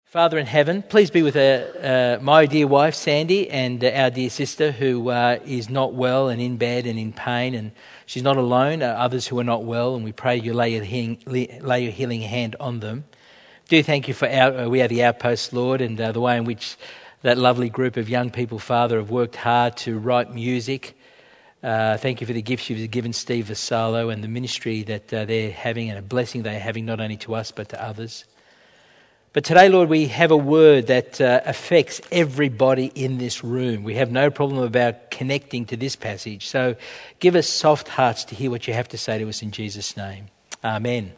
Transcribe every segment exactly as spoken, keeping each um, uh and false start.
Father in heaven, please be with uh, uh, my dear wife, Sandy, and uh, our dear sister who uh, is not well and in bed and in pain, and she's not alone, uh, others who are not well, and we pray you lay your healing, lay your healing hand on them. Do thank you for our, uh, we are the Outpost, Lord, and uh, the way in which that lovely group of young people, Father, have worked hard to write music. Uh, thank you for the gifts you've given Steve Vassallo and the ministry that uh, they're having and a blessing they're having not only to us but to others. But today, Lord, we have a word that uh, affects everybody in this room. We have no problem about connecting to this passage. So give us soft hearts to hear what you have to say to us in Jesus' name. Amen.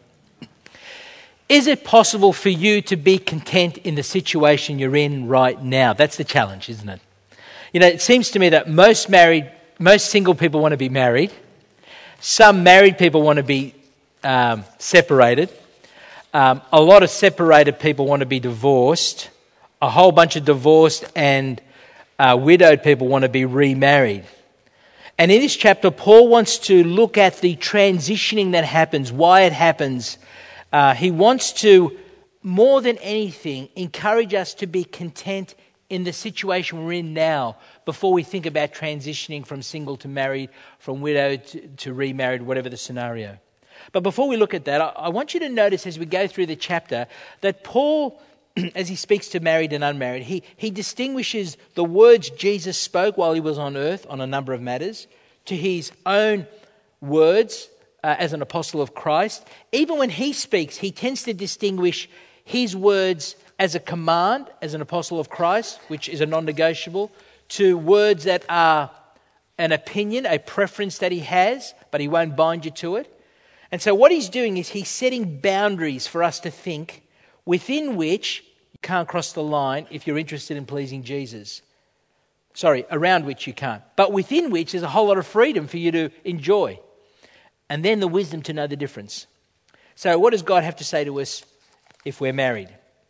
Is it possible for you to be content in the situation you're in right now? That's the challenge, isn't it? You know, it seems to me that most married, most single people want to be married. Some married people want to be um, separated. Um, a lot of separated people want to be divorced. A whole bunch of divorced and uh, widowed people want to be remarried. And in this chapter, Paul wants to look at the transitioning that happens, why it happens. Uh, he wants to, more than anything, encourage us to be content in the situation we're in now before we think about transitioning from single to married, from widowed to, to remarried, whatever the scenario. But before we look at that, I want you to notice as we go through the chapter that Paul, as he speaks to married and unmarried, he, he distinguishes the words Jesus spoke while he was on earth on a number of matters to his own words uh, as an apostle of Christ. Even when he speaks, he tends to distinguish his words as a command, as an apostle of Christ, which is a non-negotiable, to words that are an opinion, a preference that he has, but he won't bind you to it. And so what he's doing is he's setting boundaries for us to think within which you can't cross the line if you're interested in pleasing Jesus. Sorry, around which you can't. But within which there's a whole lot of freedom for you to enjoy. And then the wisdom to know the difference. So what does God have to say to us if we're married?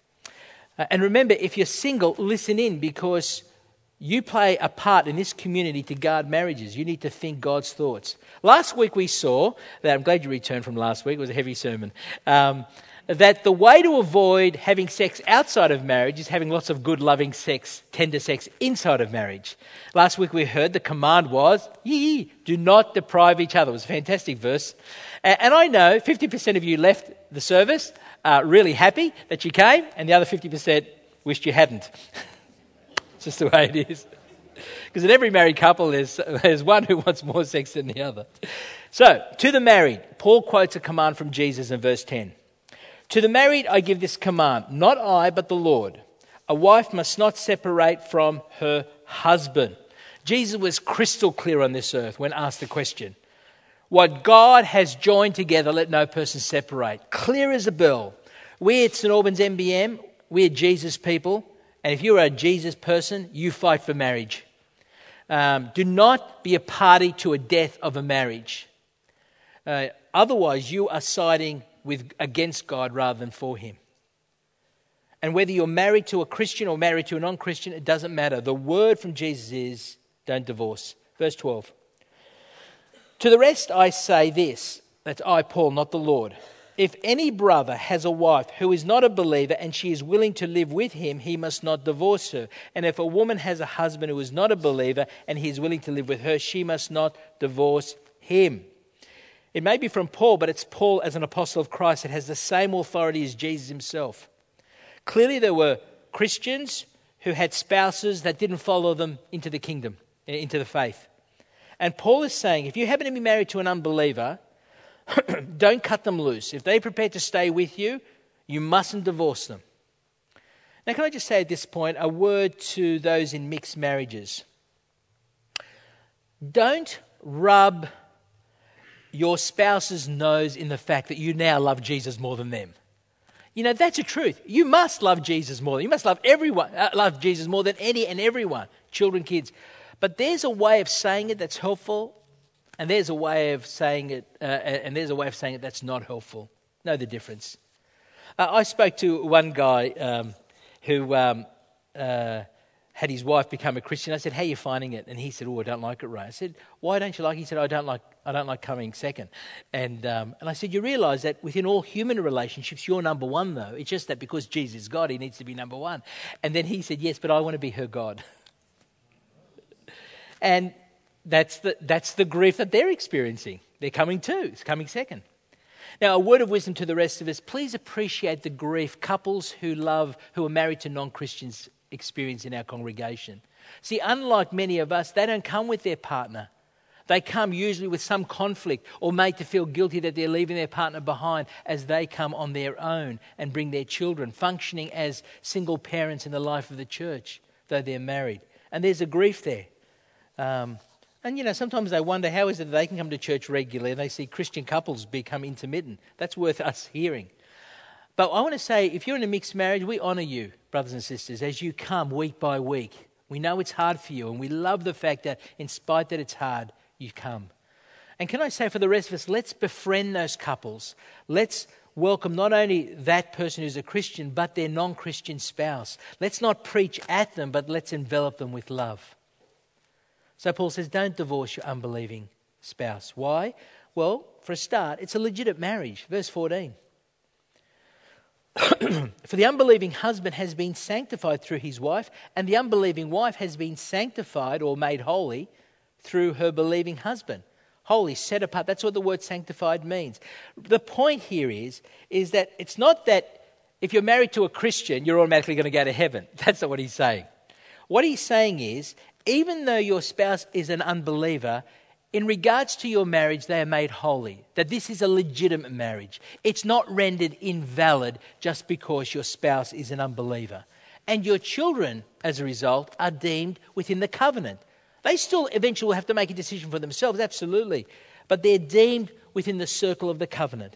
Uh, and remember, if you're single, listen in, because you play a part in this community to guard marriages. You need to think God's thoughts. Last week we saw, that I'm glad you returned from last week, it was a heavy sermon, um, that the way to avoid having sex outside of marriage is having lots of good, loving sex, tender sex inside of marriage. Last week we heard the command was, yee, do not deprive each other. It was a fantastic verse. And I know fifty percent of you left the service uh, really happy that you came, and the other fifty percent wished you hadn't. It's just the way it is. Because in every married couple, there's, there's one who wants more sex than the other. So, to the married, Paul quotes a command from Jesus in verse ten. To the married, I give this command, not I, but the Lord. A wife must not separate from her husband. Jesus was crystal clear on this earth when asked the question. What God has joined together, let no person separate. Clear as a bell. We at St Albans M B M, we're Jesus people. And if you're a Jesus person, you fight for marriage. Um, do not be a party to a death of a marriage. Uh, otherwise, you are siding with against God rather than for him. And whether you're married to a Christian or married to a non-Christian, it doesn't matter. The word from Jesus is, don't divorce. Verse twelve. To the rest I say this, that's I, Paul, not the Lord. If any brother has a wife who is not a believer and she is willing to live with him, he must not divorce her. And if a woman has a husband who is not a believer and he is willing to live with her, she must not divorce him. It may be from Paul, but it's Paul as an apostle of Christ that has the same authority as Jesus himself. Clearly there were Christians who had spouses that didn't follow them into the kingdom, into the faith. And Paul is saying, if you happen to be married to an unbeliever, don't cut them loose. If they're prepared to stay with you, you mustn't divorce them. Now, can I just say at this point a word to those in mixed marriages? Don't rub your spouse's nose in the fact that you now love Jesus more than them. You know, that's the truth. You must love Jesus more. You must love everyone, uh, love Jesus more than any and everyone, children, kids. But there's a way of saying it that's helpful. And there's a way of saying it, uh, and there's a way of saying it that's not helpful. Know the difference. Uh, I spoke to one guy um, who um, uh, had his wife become a Christian. I said, "How are you finding it?" And he said, "Oh, I don't like it, Ray." I said, "Why don't you like it?" He said, "I don't like I don't like coming second." And um, and I said, "You realise that within all human relationships, you're number one, though. It's just that because Jesus is God, he needs to be number one." And then he said, "Yes, but I want to be her God." And that's the that's the grief that they're experiencing. They're coming too. It's coming second. Now, a word of wisdom to the rest of us: please appreciate the grief couples who love who are married to non-Christians experience in our congregation. See, unlike many of us, they don't come with their partner. They come usually with some conflict or made to feel guilty that they're leaving their partner behind as they come on their own and bring their children, functioning as single parents in the life of the church, though they're married. And there's a grief there. Um, and, you know, sometimes they wonder how is it that they can come to church regularly and they see Christian couples become intermittent. That's worth us hearing. But I want to say, if you're in a mixed marriage, we honour you, brothers and sisters, as you come week by week. We know it's hard for you, and we love the fact that in spite that it's hard, you come. And can I say for the rest of us, let's befriend those couples. Let's welcome not only that person who's a Christian, but their non-Christian spouse. Let's not preach at them, but let's envelop them with love. So Paul says, don't divorce your unbelieving spouse. Why? Well, for a start, it's a legitimate marriage. Verse fourteen. For the unbelieving husband has been sanctified through his wife, and the unbelieving wife has been sanctified or made holy through her believing husband. Holy, set apart. That's what the word sanctified means. The point here is, is that it's not that if you're married to a Christian, you're automatically going to go to heaven. That's not what he's saying. What he's saying is, even though your spouse is an unbeliever, in regards to your marriage, they are made holy. That this is a legitimate marriage. It's not rendered invalid just because your spouse is an unbeliever. And your children, as a result, are deemed within the covenant. They still eventually will have to make a decision for themselves, absolutely. But they're deemed within the circle of the covenant.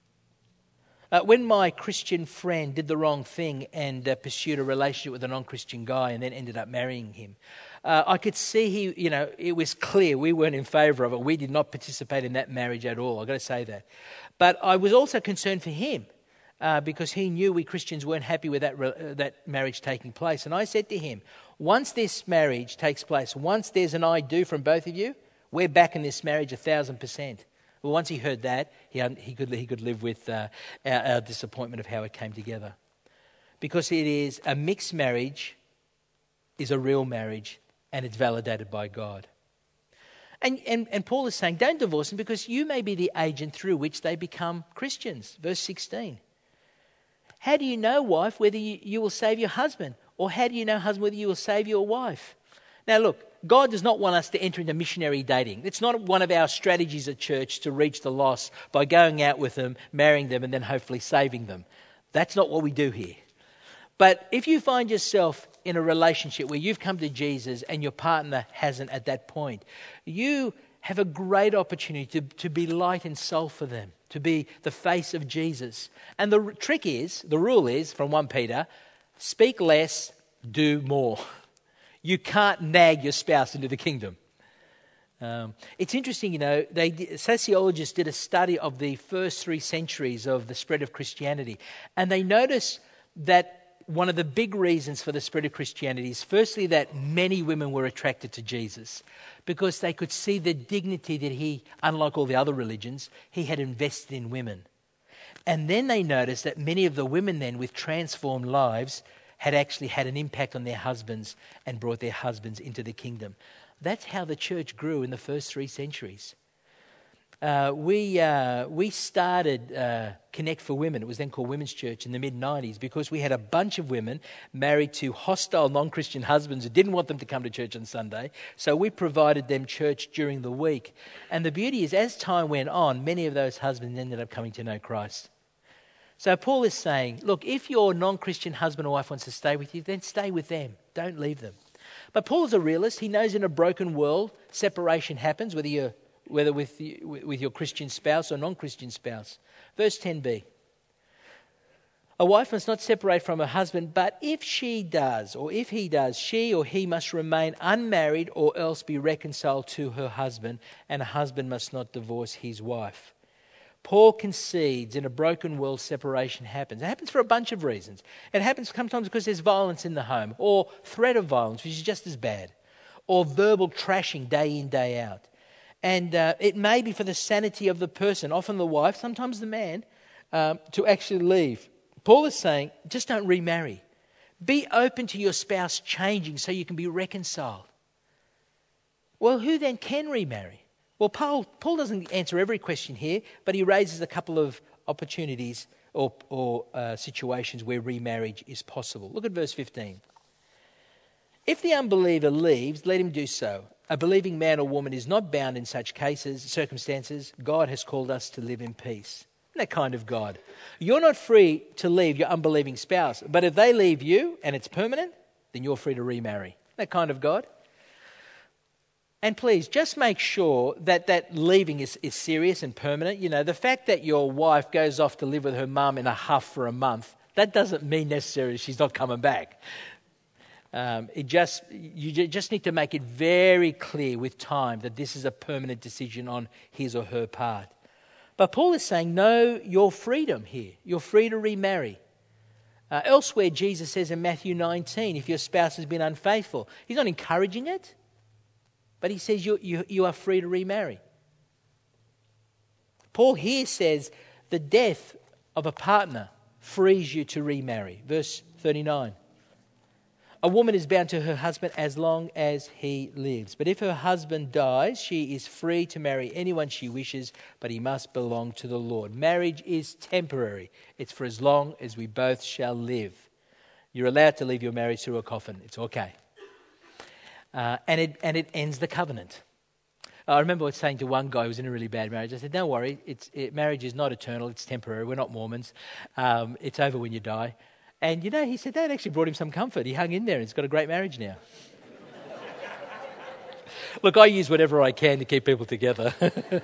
Uh, when my Christian friend did the wrong thing and uh, pursued a relationship with a non-Christian guy and then ended up marrying him, uh, I could see he, you know, it was clear we weren't in favour of it. We did not participate in that marriage at all. I've got to say that. But I was also concerned for him uh, because he knew we Christians weren't happy with that re- uh, that marriage taking place. And I said to him, once this marriage takes place, once there's an I do from both of you, we're back in this marriage a thousand percent. Well, once he heard that, he he could he could live with uh, our, our disappointment of how it came together, because it is a mixed marriage, is a real marriage, and it's validated by God. And and and Paul is saying, don't divorce them because you may be the agent through which they become Christians. Verse sixteen. How do you know, wife, whether you, you will save your husband, or how do you know, husband, whether you will save your wife? Now, look. God does not want us to enter into missionary dating. It's not one of our strategies at church to reach the lost by going out with them, marrying them, and then hopefully saving them. That's not what we do here. But if you find yourself in a relationship where you've come to Jesus and your partner hasn't at that point, you have a great opportunity to, to be light and salt for them, to be the face of Jesus. And the trick is, the rule is, from First Peter, speak less, do more. You can't nag your spouse into the kingdom. Um, it's interesting, you know, they sociologists did a study of the first three centuries of the spread of Christianity, and they noticed that one of the big reasons for the spread of Christianity is firstly that many women were attracted to Jesus because they could see the dignity that he, unlike all the other religions, he had invested in women. And then they noticed that many of the women then with transformed lives had actually had an impact on their husbands and brought their husbands into the kingdom. That's how the church grew in the first three centuries. Uh, we uh, we started uh, Connect for Women. It was then called Women's Church in the mid nineties because we had a bunch of women married to hostile non-Christian husbands who didn't want them to come to church on Sunday. So we provided them church during the week. And the beauty is, as time went on, many of those husbands ended up coming to know Christ. So Paul is saying, look, if your non-Christian husband or wife wants to stay with you, then stay with them. Don't leave them. But Paul's a realist. He knows in a broken world, separation happens, whether you're whether with with your Christian spouse or non-Christian spouse. Verse ten b. A wife must not separate from her husband, but if she does, or if he does, she or he must remain unmarried or else be reconciled to her husband, and a husband must not divorce his wife. Paul concedes in a broken world separation happens. It happens for a bunch of reasons. It happens sometimes because there's violence in the home, or threat of violence, which is just as bad, or verbal trashing day in, day out. And uh, it may be for the sanity of the person, often the wife, sometimes the man, um, to actually leave. Paul is saying, just don't remarry. Be open to your spouse changing so you can be reconciled. Well, who then can remarry? Well, Paul, Paul doesn't answer every question here, but he raises a couple of opportunities or, or uh, situations where remarriage is possible. Look at verse fifteen. If the unbeliever leaves, let him do so. A believing man or woman is not bound in such cases, circumstances. God has called us to live in peace. Isn't that kind of God? You're not free to leave your unbelieving spouse, but if they leave you and it's permanent, then you're free to remarry. Isn't that kind of God? And please, just make sure that that leaving is, is serious and permanent. You know, the fact that your wife goes off to live with her mum in a huff for a month, that doesn't mean necessarily she's not coming back. Um, it just you just need to make it very clear with time that this is a permanent decision on his or her part. But Paul is saying, know your freedom here. You're free to remarry. Uh, elsewhere, Jesus says in Matthew nineteen, if your spouse has been unfaithful, he's not encouraging it. But he says you, you, you are free to remarry. Paul here says the death of a partner frees you to remarry. Verse thirty-nine. A woman is bound to her husband as long as he lives. But if her husband dies, she is free to marry anyone she wishes, but he must belong to the Lord. Marriage is temporary. It's for as long as we both shall live. You're allowed to leave your marriage through a coffin. It's okay. Uh, and it and it ends the covenant. I remember saying to one guy who was in a really bad marriage, I said, don't worry, it's, it, marriage is not eternal, it's temporary, we're not Mormons. Um, it's over when you die. And you know, he said that actually brought him some comfort. He hung in there and he's got a great marriage now. Look, I use whatever I can to keep people together.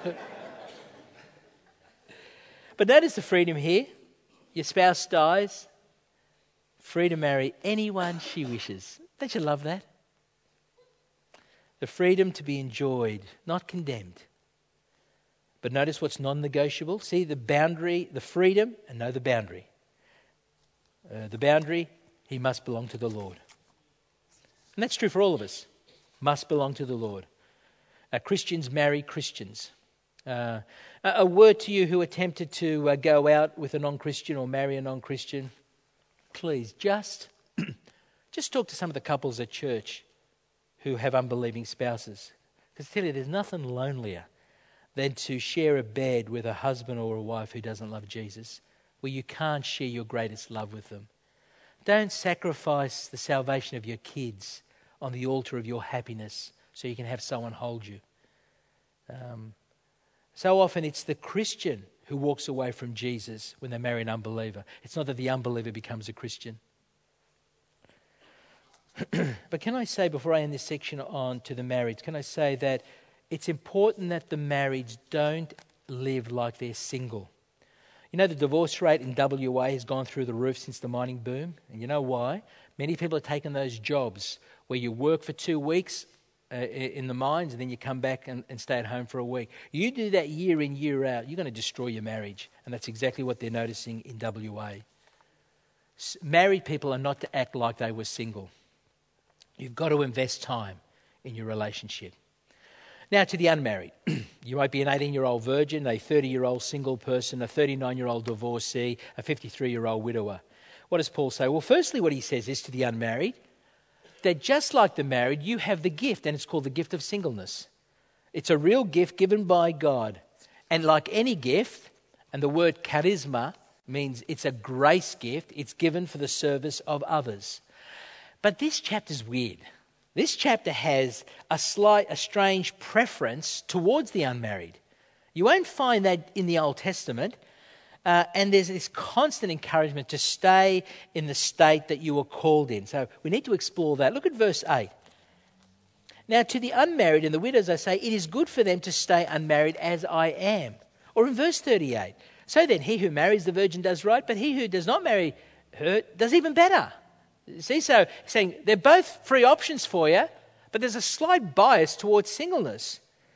But notice the freedom here. Your spouse dies, free to marry anyone she wishes. Don't you love that? The freedom to be enjoyed, not condemned. But notice what's non-negotiable. See the boundary, the freedom, and know the boundary. Uh, the boundary, he must belong to the Lord. And that's true for all of us. Must belong to the Lord. Uh, Christians marry Christians. Uh, a, a word to you who are tempted to uh, go out with a non-Christian or marry a non-Christian. Please, just, just talk to some of the couples at church who have unbelieving spouses. Because I tell you, there's nothing lonelier than to share a bed with a husband or a wife who doesn't love Jesus, where you can't share your greatest love with them. Don't sacrifice the salvation of your kids on the altar of your happiness so you can have someone hold you. Um, so often it's the Christian who walks away from Jesus when they marry an unbeliever. It's not that the unbeliever becomes a Christian. But can I say, before I end this section on to the marriage, can I say that it's important that the marriage don't live like they're single. You know, the divorce rate in W A has gone through the roof since the mining boom. And you know why? Many people have taken those jobs where you work for two weeks uh, in the mines and then you come back and, and stay at home for a week. You do that year in, year out, you're going to destroy your marriage. And that's exactly what they're noticing in W A. S- married people are not to act like they were single. You've got to invest time in your relationship. Now to the unmarried. You might be an eighteen-year-old virgin, a thirty-year-old single person, a thirty-nine-year-old divorcee, a fifty-three-year-old widower. What does Paul say? Well, firstly, what he says is to the unmarried, that just like the married, you have the gift, and it's called the gift of singleness. It's a real gift given by God. And like any gift, and the word charisma means it's a grace gift, it's given for the service of others. But this chapter's weird. This chapter has a slight, a strange preference towards the unmarried. You won't find that in the Old Testament. Uh, and there's this constant encouragement to stay in the state that you were called in. So we need to explore that. Look at verse eight. Now to the unmarried and the widows I say, it is good for them to stay unmarried as I am. Or in verse thirty-eight, so then he who marries the virgin does right, but he who does not marry her does even better. See, so saying they're both free options for you, but there's a slight bias towards singleness.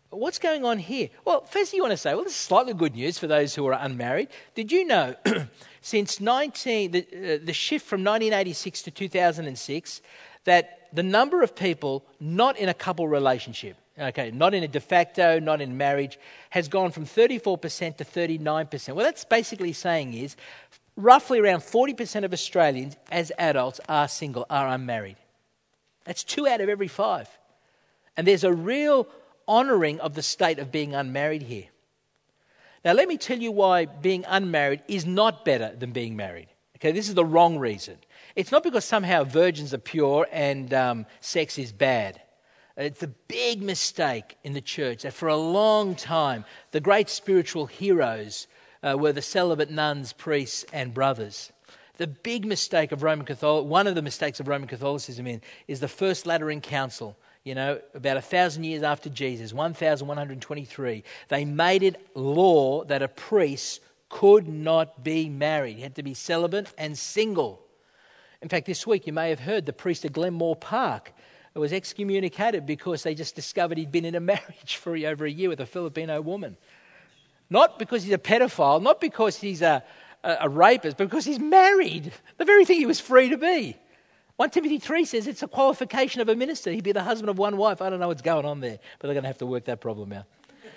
what's going on here? Well, first you want to say, well, this is slightly good news for those who are unmarried. Did you know since nineteen the, uh, the shift from nineteen eighty-six to two thousand six that the number of people not in a couple relationship, okay, not in a de facto, not in marriage, has gone from thirty-four percent to thirty-nine percent. What that's basically saying is roughly around forty percent of Australians as adults are single, are unmarried. That's two out of every five. And there's a real honouring of the state of being unmarried here. Now, let me tell you why being unmarried is not better than being married. Okay, this is the wrong reason. It's not because somehow virgins are pure and um, sex is bad. It's a big mistake in the church that for a long time, the great spiritual heroes uh, were the celibate nuns, priests and brothers. The big mistake of Roman Catholic, one of the mistakes of Roman Catholicism in, is the First Lateran Council. You know, about a thousand years after Jesus, one thousand one hundred twenty-three, they made it law that a priest could not be married. He had to be celibate and single. In fact, this week you may have heard the priest at Glenmore Park was excommunicated because they just discovered he'd been in a marriage for over a year with a Filipino woman. Not because he's a pedophile, not because he's a, a, a rapist, but because he's married. The very thing he was free to be. First Timothy three says it's a qualification of a minister. He'd be the husband of one wife. I don't know what's going on there, but they're going to have to work that problem out.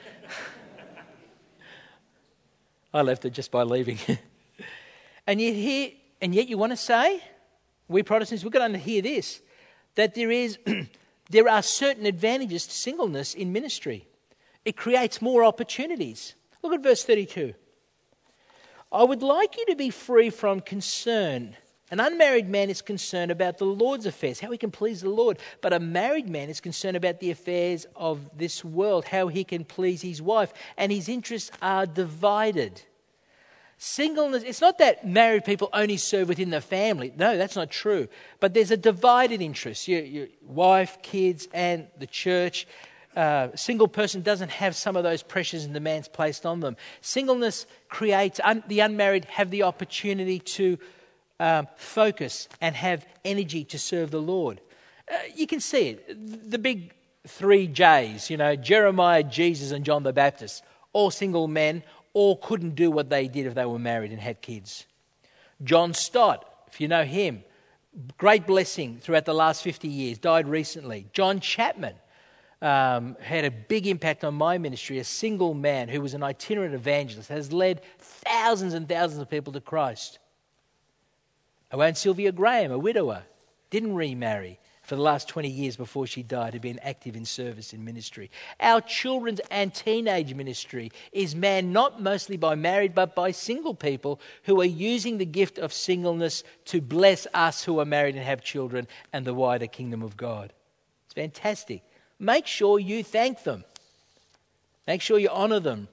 I left it just by leaving. and yet here, and yet you want to say, we Protestants, we've got to hear this, that there is, there are certain advantages to singleness in ministry. It creates more opportunities. Look at verse thirty-two. I would like you to be free from concern. An unmarried man is concerned about the Lord's affairs, how he can please the Lord. But a married man is concerned about the affairs of this world, how he can please his wife. And his interests are divided. Singleness, it's not that married people only serve within the family. No, that's not true. But there's a divided interest. Your, your wife, kids, and the church. Uh, a single person doesn't have some of those pressures and demands placed on them. Singleness creates, un, the unmarried have the opportunity to Um, focus and have energy to serve the Lord. Uh, you can see it. The big three J's, you know, Jeremiah, Jesus and John the Baptist, all single men, all couldn't do what they did if they were married and had kids. John Stott, if you know him, great blessing throughout the last fifty years, died recently. John Chapman um, had a big impact on my ministry, a single man who was an itinerant evangelist, has led thousands and thousands of people to Christ. Oh, and Sylvia Graham, a widower, didn't remarry for the last twenty years before she died, had been active in service in ministry. Our children's and teenage ministry is manned not mostly by married but by single people who are using the gift of singleness to bless us who are married and have children and the wider kingdom of God. It's fantastic. Make sure you thank them. Make sure you honour them.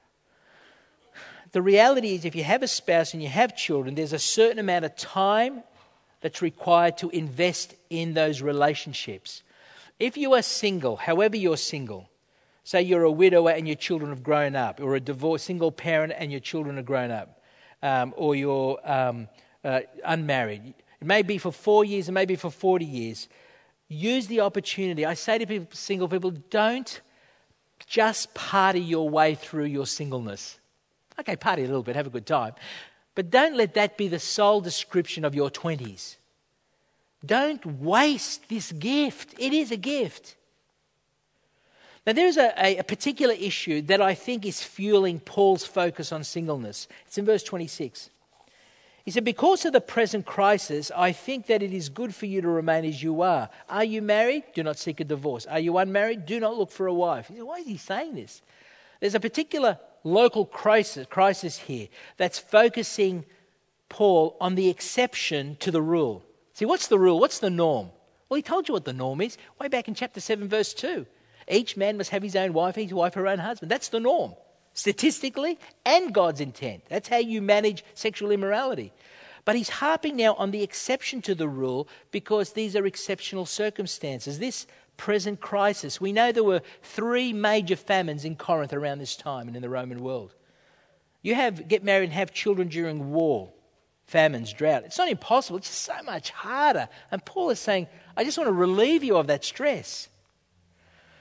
The reality is if you have a spouse and you have children, there's a certain amount of time that's required to invest in those relationships. If you are single, however you're single, say you're a widower and your children have grown up, or a divorced single parent and your children have grown up, um, or you're um, uh, unmarried. It may be for four years, it may be for forty years. Use the opportunity. I say to people, single people, don't just party your way through your singleness. Okay, party a little bit, have a good time. But don't let that be the sole description of your twenties. Don't waste this gift. It is a gift. Now, there's a, a, a particular issue that I think is fueling Paul's focus on singleness. It's in verse twenty-six. He said, because of the present crisis, I think that it is good for you to remain as you are. Are you married? Do not seek a divorce. Are you unmarried? Do not look for a wife. He said, why is he saying this? There's a particular local crisis, crisis here that's focusing Paul on the exception to the rule. See, what's the rule? What's the norm? Well, he told you what the norm is way back in chapter seven, verse two. Each man must have his own wife, each wife her own husband. That's the norm, statistically and God's intent. That's how you manage sexual immorality. But he's harping now on the exception to the rule because these are exceptional circumstances. This present crisis. We know there were three major famines in Corinth around this time and in the Roman world. You have get married and have children during war, famines, drought. It's not impossible. It's just so much harder. And Paul is saying, I just want to relieve you of that stress.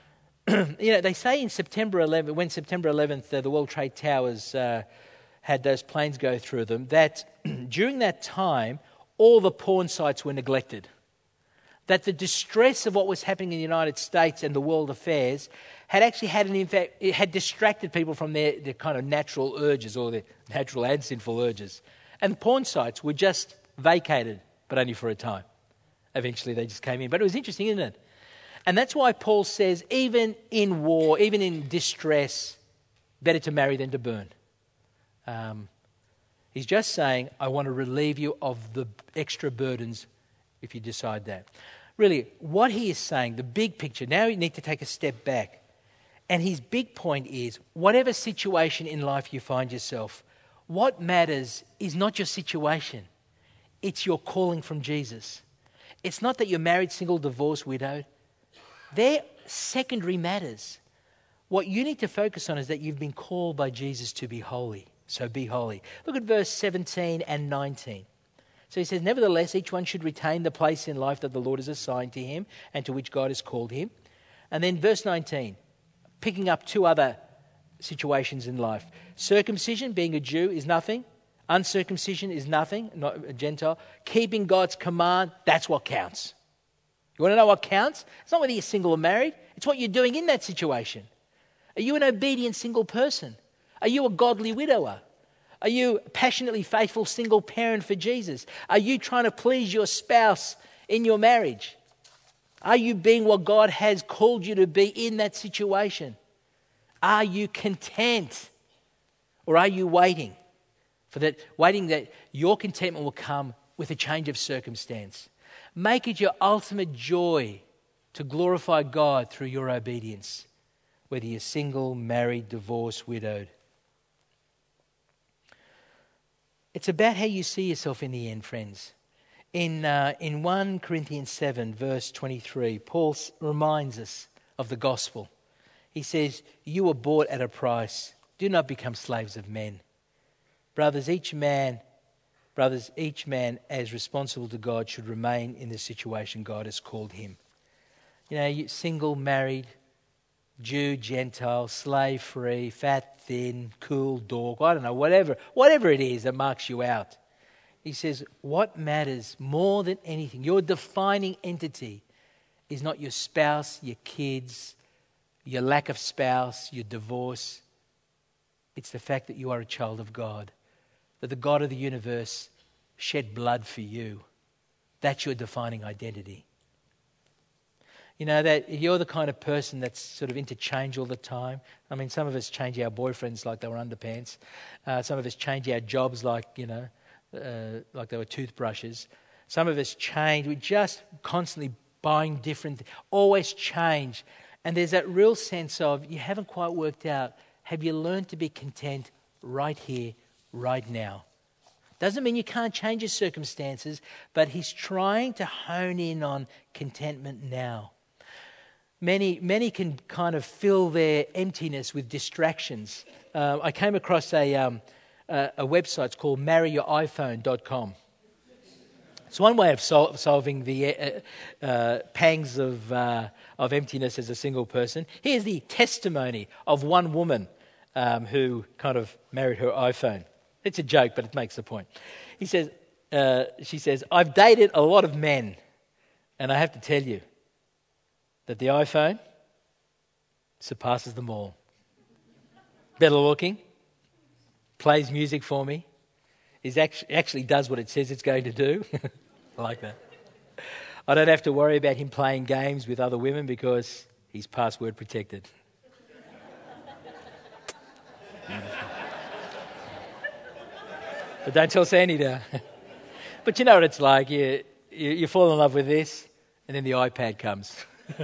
you know, they say in September eleventh, when September eleventh, uh, the World Trade Towers uh, had those planes go through them, that during that time, all the porn sites were neglected. That the distress of what was happening in the United States and the world affairs had actually had an impact, it had distracted people from their, their kind of natural urges, or their natural and sinful urges. And porn sites were just vacated, but only for a time. Eventually they just came in. But it was interesting, isn't it? And that's why Paul says, even in war, even in distress, better to marry than to burn. Um, he's just saying, I want to relieve you of the extra burdens if you decide that. Really, what he is saying, the big picture, now you need to take a step back. And his big point is, whatever situation in life you find yourself, what matters is not your situation. It's your calling from Jesus. It's not that you're married, single, divorced, widowed. They're secondary matters. What you need to focus on is that you've been called by Jesus to be holy. So be holy. Look at verse seventeen and nineteen. So he says, nevertheless, each one should retain the place in life that the Lord has assigned to him and to which God has called him. And then verse nineteen, picking up two other situations in life. Circumcision, being a Jew, is nothing. Uncircumcision is nothing, not a Gentile. Keeping God's command, that's what counts. You want to know what counts? It's not whether you're single or married. It's what you're doing in that situation. Are you an obedient single person? Are you a godly widower? Are you a passionately faithful single parent for Jesus? Are you trying to please your spouse in your marriage? Are you being what God has called you to be in that situation? Are you content? Or are you waiting for that, waiting that your contentment will come with a change of circumstance? Make it your ultimate joy to glorify God through your obedience, whether you're single, married, divorced, widowed. It's about how you see yourself in the end, friends. In uh, in First Corinthians seven, verse twenty-three, Paul reminds us of the gospel. He says, you were bought at a price. Do not become slaves of men. Brothers, each man Brothers, each man as responsible to God should remain in the situation God has called him. You know, single, married, Jew, Gentile, slave free, fat, thin, cool, dork, I don't know, whatever, whatever it is that marks you out. He says, what matters more than anything, your defining entity, is not your spouse, your kids, your lack of spouse, your divorce. It's the fact that you are a child of God. That the God of the universe shed blood for you. That's your defining identity. You know, that you're the kind of person that's sort of into change all the time. I mean, some of us change our boyfriends like they were underpants. Uh, some of us change our jobs like, you know, uh, like they were toothbrushes. Some of us change. We're just constantly buying different, always change. And there's that real sense of you haven't quite worked out. Have you learned to be content right here, right now? Doesn't mean you can't change your circumstances, but he's trying to hone in on contentment now. Many many can kind of fill their emptiness with distractions. Uh, I came across a, um, a, a website, it's called marry your iphone dot com. It's one way of sol- solving the uh, uh, pangs of, uh, of emptiness as a single person. Here's the testimony of one woman um, who kind of married her iPhone. It's a joke, but it makes the point. He says, uh, she says, I've dated a lot of men, and I have to tell you that the iPhone surpasses them all. Better looking, plays music for me, is actually, actually does what it says it's going to do. I like that. I don't have to worry about him playing games with other women because he's password protected. But don't tell Sandy now. But you know what it's like. You, you, you fall in love with this, and then the iPad comes.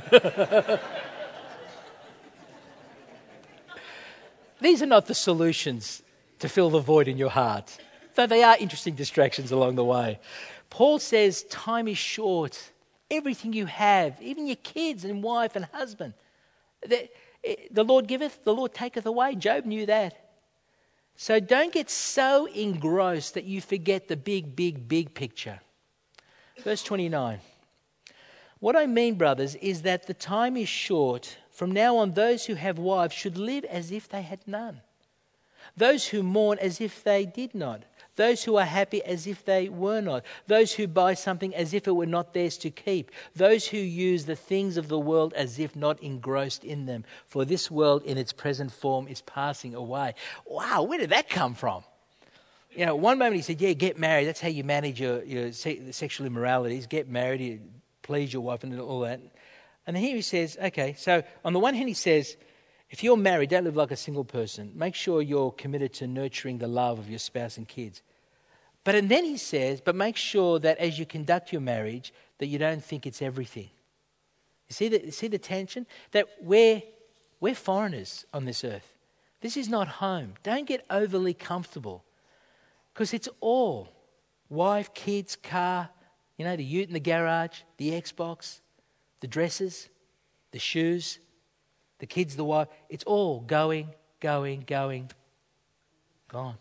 These are not the solutions to fill the void in your heart, though they are interesting distractions along the way. Paul says time is short. Everything you have, even your kids and wife and husband, the, the Lord giveth, the Lord taketh away. Job knew that. So don't get so engrossed that you forget the big, big, big picture. Verse twenty-nine. What I mean, brothers, is that the time is short. From now on, those who have wives should live as if they had none. Those who mourn as if they did not. Those who are happy as if they were not. Those who buy something as if it were not theirs to keep. Those who use the things of the world as if not engrossed in them. For this world in its present form is passing away. Wow, where did that come from? You know, one moment he said, yeah, get married. That's how you manage your, your se- sexual immoralities. Get married, you please your wife and all that. And then here he says, okay, so on the one hand he says, if you're married, don't live like a single person. Make sure you're committed to nurturing the love of your spouse and kids. But and then he says, but make sure that as you conduct your marriage, that you don't think it's everything. You see the, you see the tension? That we're, we're foreigners on this earth. This is not home. Don't get overly comfortable. Because it's all. Wife, kids, car, you know, the ute in the garage, the Xbox, the dresses, the shoes, the kids, the wife. It's all going, going, going, gone.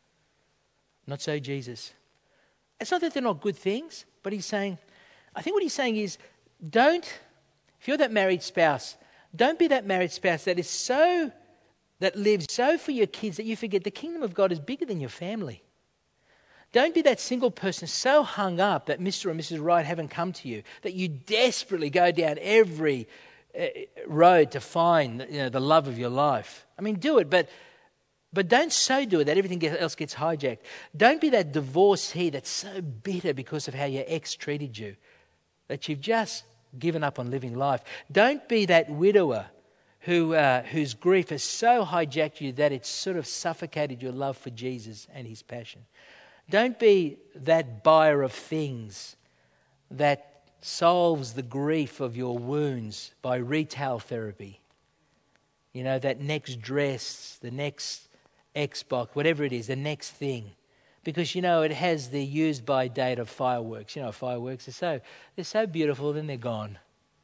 Not so Jesus. It's not that they're not good things, but he's saying, I think what he's saying is, don't, if you're that married spouse, don't be that married spouse that is so, that lives so for your kids that you forget the kingdom of God is bigger than your family. Don't be that single person so hung up that Mister or Missus Right haven't come to you, that you desperately go down every uh, road to find, you know, the love of your life. I mean, do it, but but don't so do it that everything else gets hijacked. Don't be that divorcee that's so bitter because of how your ex treated you, that you've just given up on living life. Don't be that widower who uh, whose grief has so hijacked you that it's sort of suffocated your love for Jesus and his passion. Don't be that buyer of things that solves the grief of your wounds by retail therapy. You know, that next dress, the next Xbox, whatever it is, the next thing. Because, you know, it has the used by date of fireworks. You know, fireworks are so, they're so beautiful, then they're gone.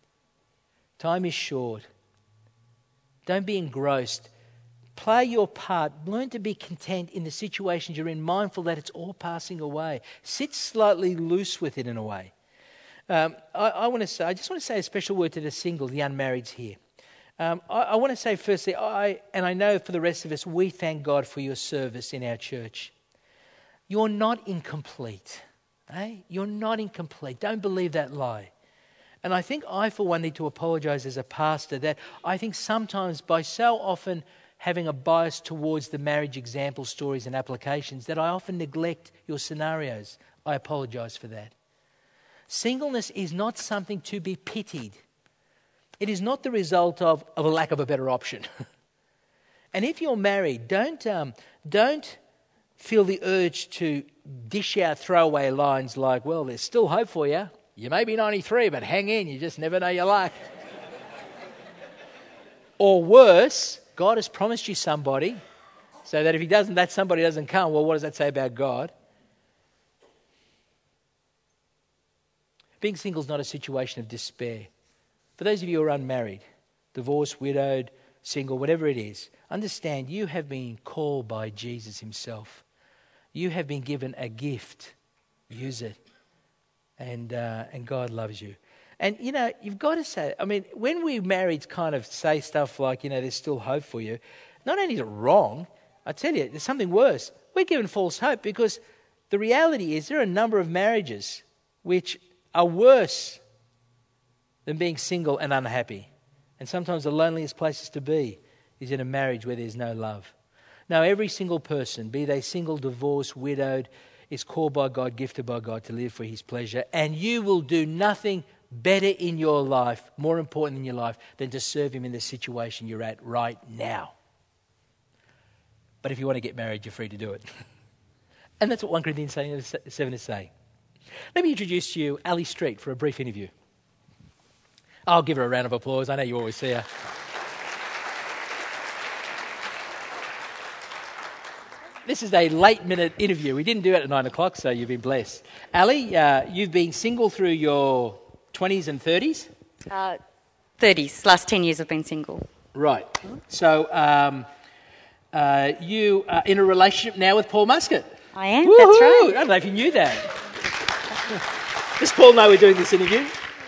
Time is short. Don't be engrossed. Play your part. Learn to be content in the situations you're in, mindful that it's all passing away. Sit slightly loose with it in a way. Um, I, I want to say, I just want to say a special word to the single, the unmarrieds here. Um, I, I want to say firstly, I and I know for the rest of us, we thank God for your service in our church. You're not incomplete. Eh? You're not incomplete. Don't believe that lie. And I think I, for one, need to apologise as a pastor that I think sometimes by so often having a bias towards the marriage example stories and applications that I often neglect your scenarios. I apologise for that. Singleness is not something to be pitied. It is not the result of, of a lack of a better option. And if you're married, don't um, don't feel the urge to dish out throwaway lines like, well, there's still hope for you. You may be ninety-three, but hang in, you just never know your luck. Or worse, God has promised you somebody, so that if he doesn't, that somebody doesn't come, well, what does that say about God? Being single is not a situation of despair. For those of you who are unmarried, divorced, widowed, single, whatever it is, understand you have been called by Jesus himself. You have been given a gift. Use it. And uh, and God loves you. And, you know, you've got to say, I mean, when we married kind of say stuff like, you know, there's still hope for you, not only is it wrong, I tell you, there's something worse. We're given false hope because the reality is there are a number of marriages which are worse than being single and unhappy. And sometimes the loneliest places to be is in a marriage where there's no love. Now, every single person, be they single, divorced, widowed, is called by God, gifted by God to live for his pleasure. And you will do nothing better in your life, more important in your life, than to serve him in the situation you're at right now. But if you want to get married, you're free to do it. And that's what First Corinthians seven is saying. Let me introduce to you Ali Street for a brief interview. I'll give her a round of applause. I know you always see her. This is a late-minute interview. We didn't do it at nine o'clock, so you've been blessed. Ali, uh, you've been single through your twenties and thirties? Uh, thirties. Last ten years I've been single. Right. So um, uh, you are in a relationship now with Paul Muscat. I am, Woo-hoo! that's right. I don't know if you knew that. Does Paul know we're doing this interview?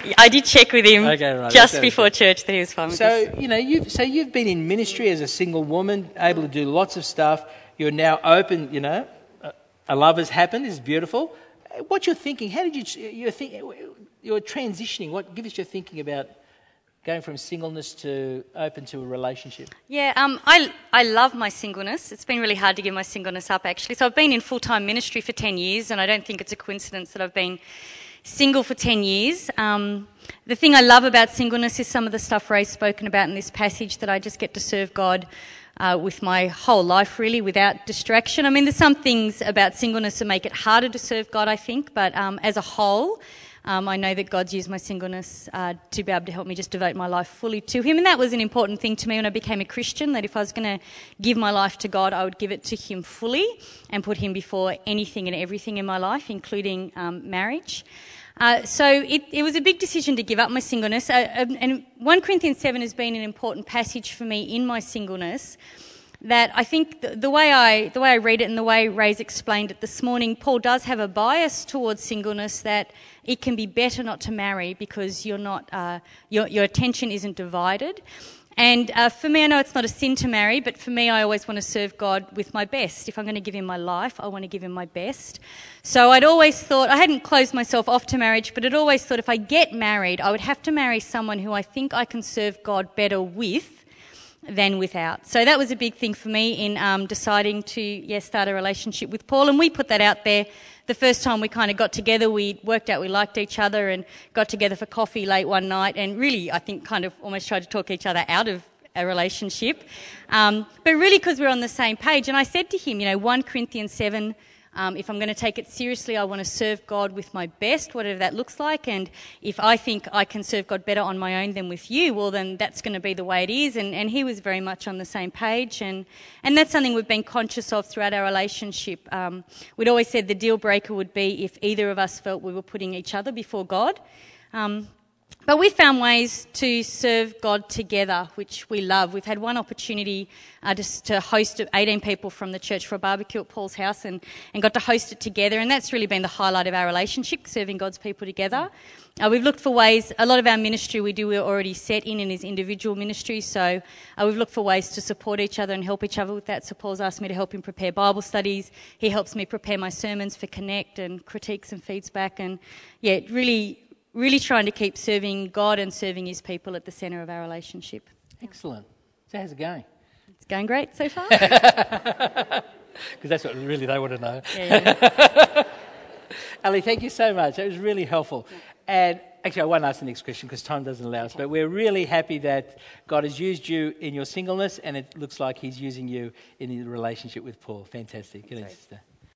I did check with him Okay, right, just that's before good. church that he was fine with So, this. you know, you've, so you've been in ministry as a single woman, able to do lots of stuff. You're now open, you know, a, a love has happened, it's beautiful. What you're thinking, how did you, you're, think, you're transitioning, what, give us your thinking about going from singleness to open to a relationship? Yeah, um, I, I love my singleness. It's been really hard to give my singleness up, actually. So I've been in full-time ministry for ten years, and I don't think it's a coincidence that I've been single for ten years. Um, the thing I love about singleness is some of the stuff Ray's spoken about in this passage, that I just get to serve God uh, with my whole life, really, without distraction. I mean, there's some things about singleness that make it harder to serve God, I think, but um, as a whole, Um, I know that God's used my singleness uh, to be able to help me just devote my life fully to Him. And that was an important thing to me when I became a Christian, that if I was going to give my life to God, I would give it to Him fully and put Him before anything and everything in my life, including um, marriage. Uh, so it, it was a big decision to give up my singleness. Uh, and First Corinthians seven has been an important passage for me in my singleness, that I think the, the way I the way I read it and the way Ray's explained it this morning, Paul does have a bias towards singleness, that it can be better not to marry because you're not uh, your your attention isn't divided. And uh, for me, I know it's not a sin to marry, but for me, I always want to serve God with my best. If I'm going to give Him my life, I want to give Him my best. So I'd always thought, I hadn't closed myself off to marriage, but I'd always thought if I get married, I would have to marry someone who I think I can serve God better with than without. So that was a big thing for me in um, deciding to yeah, start a relationship with Paul. And we put that out there. The first time we kind of got together, we worked out we liked each other and got together for coffee late one night, and really, I think, kind of almost tried to talk each other out of a relationship. Um, but really because we were on the same page. And I said to him, you know, First Corinthians seven, Um, if I'm going to take it seriously, I want to serve God with my best, whatever that looks like. And if I think I can serve God better on my own than with you, well, then that's going to be the way it is. And, and he was very much on the same page. And, and that's something we've been conscious of throughout our relationship. Um, we'd always said the deal breaker would be if either of us felt we were putting each other before God. Um, But we found ways to serve God together, which we love. We've had one opportunity uh, just to host eighteen people from the church for a barbecue at Paul's house, and, and got to host it together. And that's really been the highlight of our relationship, serving God's people together. Uh, we've looked for ways, a lot of our ministry we do, we're already set in in his individual ministry. So uh, we've looked for ways to support each other and help each other with that. So Paul's asked me to help him prepare Bible studies. He helps me prepare my sermons for Connect and critiques and feedback. And yeah, it really... really trying to keep serving God and serving his people at the centre of our relationship. Excellent. So how's it going? It's going great so far. Because that's what really they want to know. Yeah, yeah. Ali, thank you so much. That was really helpful. And actually, I won't ask the next question because time doesn't allow us, but we're really happy that God has used you in your singleness, and it looks like he's using you in your relationship with Paul. Fantastic. Good, sister.